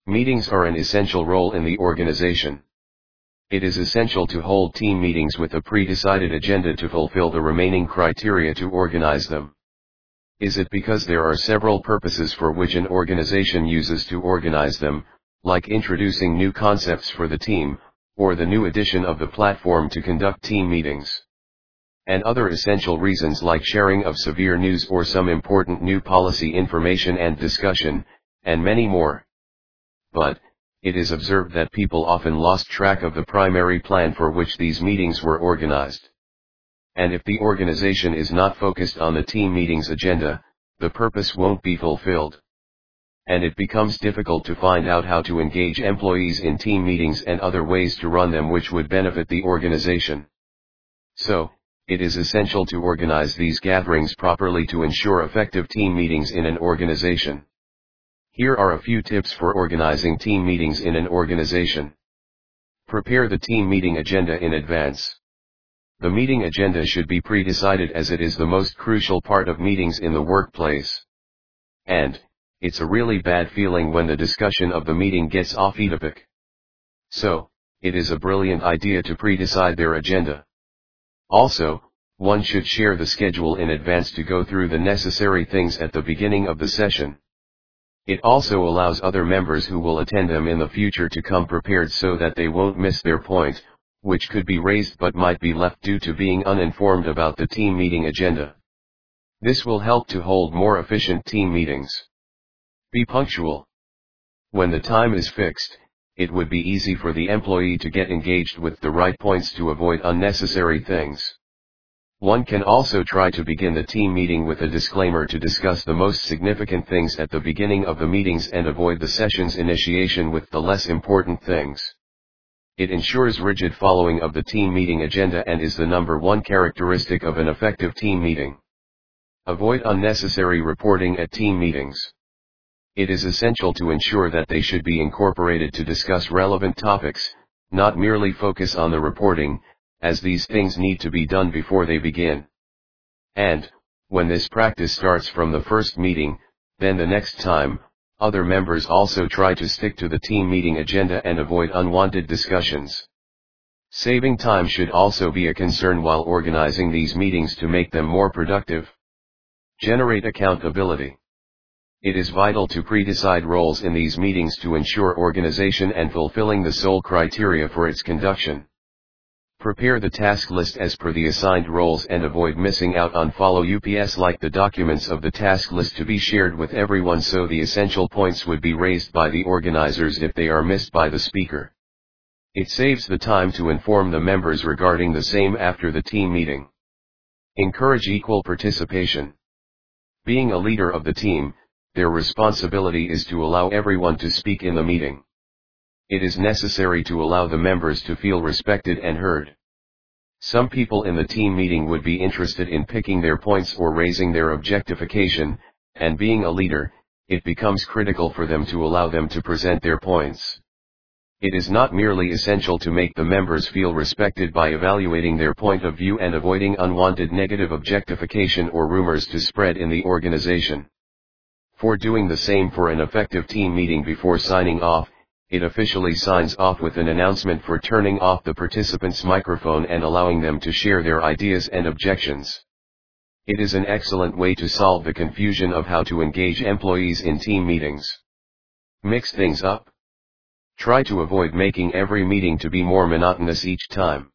Meetings are an essential role in the organization. It is essential to hold team meetings with a pre-decided agenda to fulfill the remaining criteria to organize them. Is it because there are several purposes for which an organization uses to organize them, like introducing new concepts for the team, or the new edition of the platform to conduct team meetings? And other essential reasons like sharing of severe news or some important new policy information and discussion, and many more. But, it is observed that people often lost track of the primary plan for which these meetings were organized. And if the organization is not focused on the team meeting's agenda, the purpose won't be fulfilled. And it becomes difficult to find out how to engage employees in team meetings and other ways to run them which would benefit the organization. So, it is essential to organize these gatherings properly to ensure effective team meetings in an organization. Here are a few tips for organizing team meetings in an organization. Prepare the team meeting agenda in advance. The meeting agenda should be pre-decided as it is the most crucial part of meetings in the workplace. And, it's a really bad feeling when the discussion of the meeting gets off topic. So, it is a brilliant idea to pre-decide their agenda. Also, one should share the schedule in advance to go through the necessary things at the beginning of the session. It also allows other members who will attend them in the future to come prepared so that they won't miss their point, which could be raised but might be left due to being uninformed about the team meeting agenda. This will help to hold more efficient team meetings. Be punctual. When the time is fixed, it would be easy for the employee to get engaged with the right points to avoid unnecessary things. One can also try to begin the team meeting with a disclaimer to discuss the most significant things at the beginning of the meetings and avoid the session's initiation with the less important things. It ensures rigid following of the team meeting agenda and is the number one characteristic of an effective team meeting. Avoid unnecessary reporting at team meetings. It is essential to ensure that they should be incorporated to discuss relevant topics, not merely focus on the reporting, as these things need to be done before they begin. And, when this practice starts from the first meeting, then the next time, other members also try to stick to the team meeting agenda and avoid unwanted discussions. Saving time should also be a concern while organizing these meetings to make them more productive. Generate accountability. It is vital to pre-decide roles in these meetings to ensure organization and fulfilling the sole criteria for its conduction. Prepare the task list as per the assigned roles and avoid missing out on follow-ups like the documents of the task list to be shared with everyone so the essential points would be raised by the organizers if they are missed by the speaker. It saves the time to inform the members regarding the same after the team meeting. Encourage equal participation. Being a leader of the team, their responsibility is to allow everyone to speak in the meeting. It is necessary to allow the members to feel respected and heard. Some people in the team meeting would be interested in picking their points or raising their objectification, and being a leader, it becomes critical for them to allow them to present their points. It is not merely essential to make the members feel respected by evaluating their point of view and avoiding unwanted negative objectification or rumors to spread in the organization. For doing the same for an effective team meeting before signing off, it officially signs off with an announcement for turning off the participant's microphone and allowing them to share their ideas and objections. It is an excellent way to solve the confusion of how to engage employees in team meetings. Mix things up. Try to avoid making every meeting to be more monotonous each time.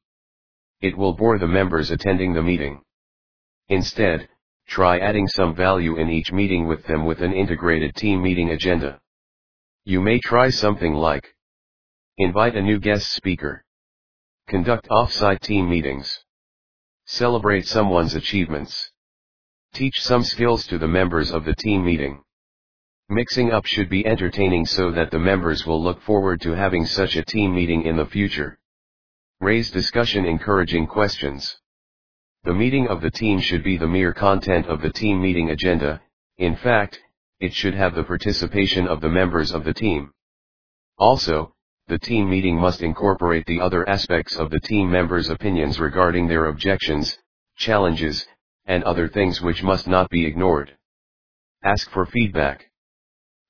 It will bore the members attending the meeting. Instead, try adding some value in each meeting with them with an integrated team meeting agenda. You may try something like: invite a new guest speaker, conduct off-site team meetings, celebrate someone's achievements, teach some skills to the members of the team meeting. Mixing up should be entertaining so that the members will look forward to having such a team meeting in the future. Raise discussion encouraging questions. The meeting of the team should be the mere content of the team meeting agenda. In fact, it should have the participation of the members of the team. Also, the team meeting must incorporate the other aspects of the team members' opinions regarding their objections, challenges, and other things which must not be ignored. Ask for feedback.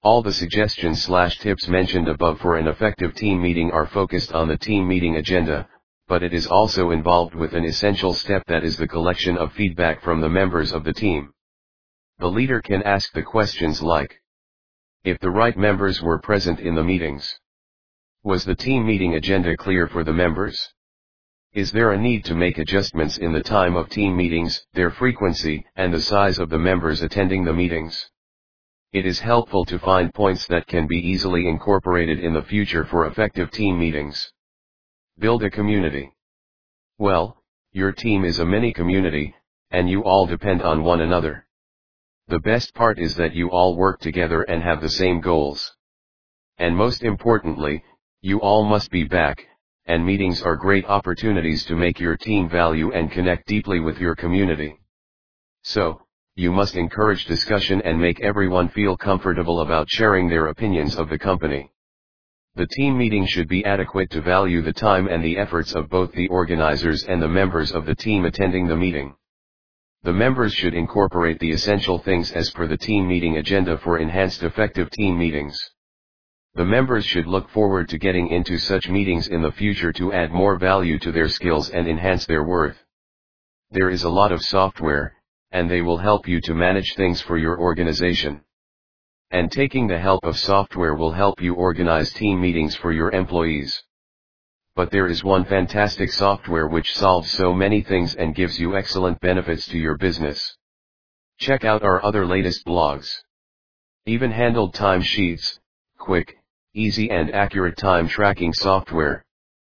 All the suggestions/tips mentioned above for an effective team meeting are focused on the team meeting agenda, but it is also involved with an essential step, that is the collection of feedback from the members of the team. The leader can ask the questions like: if the right members were present in the meetings? Was the team meeting agenda clear for the members? Is there a need to make adjustments in the time of team meetings, their frequency, and the size of the members attending the meetings? It is helpful to find points that can be easily incorporated in the future for effective team meetings. Build a community. Well, your team is a mini community, and you all depend on one another. The best part is that you all work together and have the same goals. And most importantly, you all must be back, and meetings are great opportunities to make your team value and connect deeply with your community. So, you must encourage discussion and make everyone feel comfortable about sharing their opinions of the company. The team meeting should be adequate to value the time and the efforts of both the organizers and the members of the team attending the meeting. The members should incorporate the essential things as per the team meeting agenda for enhanced effective team meetings. The members should look forward to getting into such meetings in the future to add more value to their skills and enhance their worth. There is a lot of software, and they will help you to manage things for your organization. And taking the help of software will help you organize team meetings for your employees. But there is one fantastic software which solves so many things and gives you excellent benefits to your business. Check out our other latest blogs. Even-handled time sheets, quick, easy and accurate time tracking software.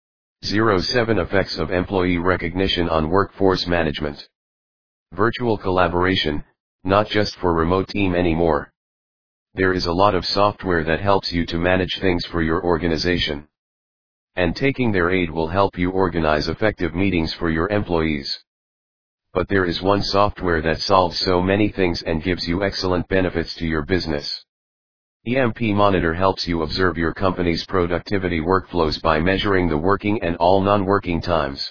07 Effects of employee recognition on workforce management. Virtual collaboration, not just for remote team anymore. There is a lot of software that helps you to manage things for your organization. And taking their aid will help you organize effective meetings for your employees. But there is one software that solves so many things and gives you excellent benefits to your business. EMP Monitor helps you observe your company's productivity workflows by measuring the working and all non-working times.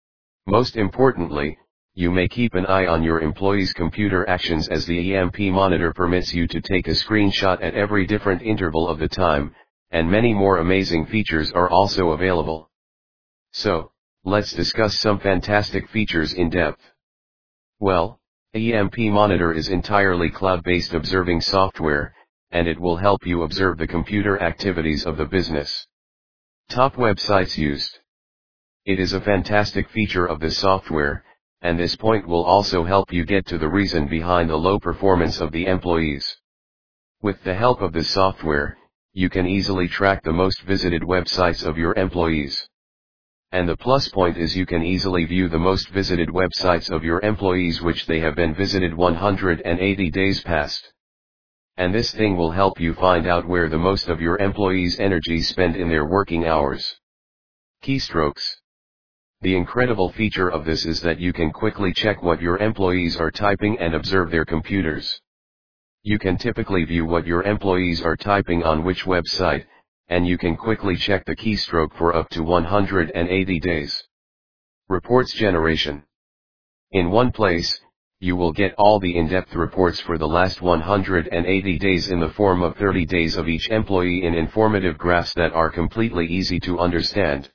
Most importantly, you may keep an eye on your employees' computer actions, as the EMP Monitor permits you to take a screenshot at every different interval of the time, and many more amazing features are also available. So, let's discuss some fantastic features in depth. Well, EMP Monitor is entirely cloud-based observing software, and it will help you observe the computer activities of the business. Top websites used. It is a fantastic feature of this software, and this point will also help you get to the reason behind the low performance of the employees. With the help of this software, you can easily track the most visited websites of your employees. And the plus point is you can easily view the most visited websites of your employees which they have been visited 180 days past. And this thing will help you find out where the most of your employees' energy spend in their working hours. Keystrokes. The incredible feature of this is that you can quickly check what your employees are typing and observe their computers. You can typically view what your employees are typing on which website, and you can quickly check the keystroke for up to 180 days. Reports generation. In one place, you will get all the in-depth reports for the last 180 days in the form of 30 days of each employee in informative graphs that are completely easy to understand.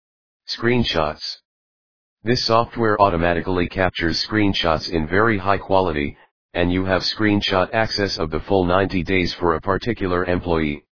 Screenshots. This software automatically captures screenshots in very high quality, and you have screenshot access of the full 90 days for a particular employee.